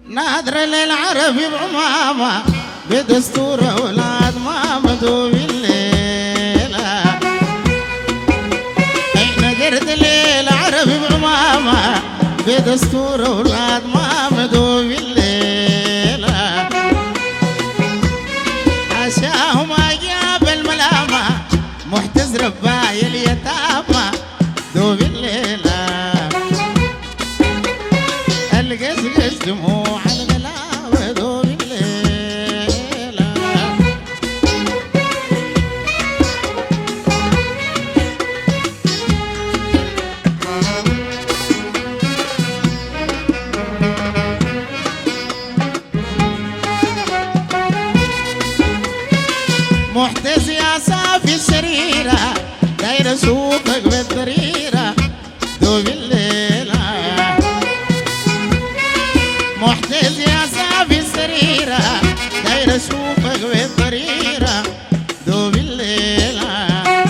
نادر للعربي بعمامة بدستور أولاد ما مدوا بالليلة. نادرت للعربي بعمامة بدستور أولاد ما مدوا بالليلة. عشاه ما جاب الملامة محتز رباي اليتامى دوب الليلة. القزقز دموع الغلاوة دوب الليلة. محتز يا صافي السريرة داير سوقك بالضريرة دوب الليلة. محتز يا صافي السريرة داير سوقك بالضريرة دوب الليلة.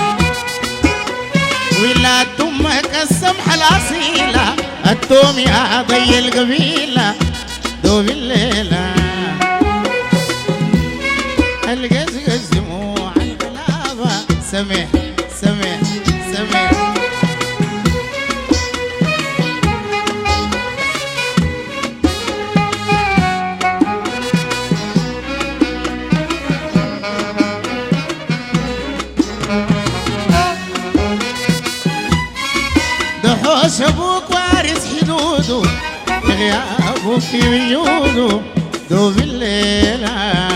ولاد امك السمحة الأصيلة التوم يا ضي القبيلة دوب الليلة. القزقز دموع الغلابة سمح سمح سمح. دحوش ابوك وارث حدوده غيابه في وجوده دوب الليلة.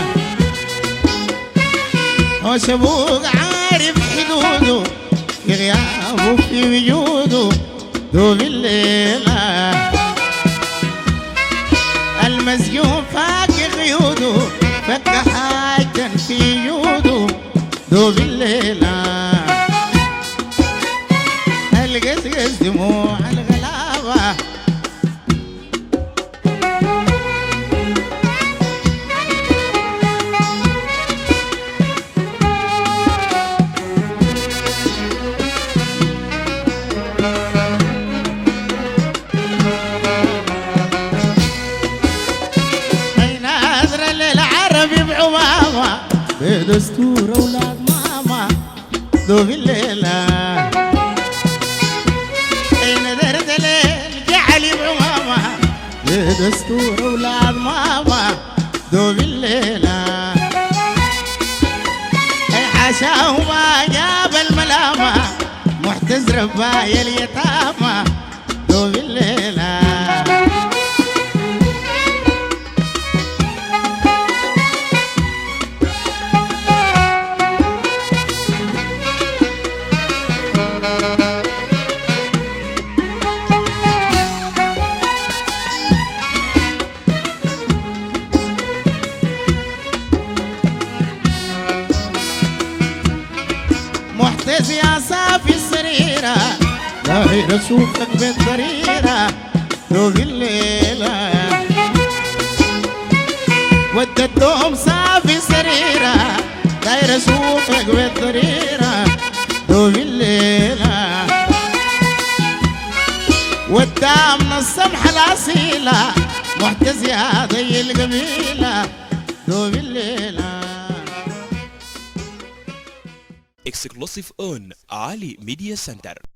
حوش ابوك عارف حدوده غيابه في وجوده دوب الليلة. المسجون فاك قيوده فك حاجة في جوده دوب الليلة. القزقز دموع الغلابة ناظرة للعربي بعمامة بدستور أولاد ماما دوب الليلة. نادرت للجعلي بعمامة بدستور أولاد ماما دوب الليلة. حاشاه ما جاب الملامة محتز رباي اليتامى دوب الليلة. محتز يا صافي السريرة داير سوقك بالضريرة دوب الليلة. ودتهم صافي السريرة داير سوقك بالضريرة دوب الليلة. ودام السمحة الأصيلة محتز يا ضي القبيلة دوب الليلة. Exclusive on Ali Media Center.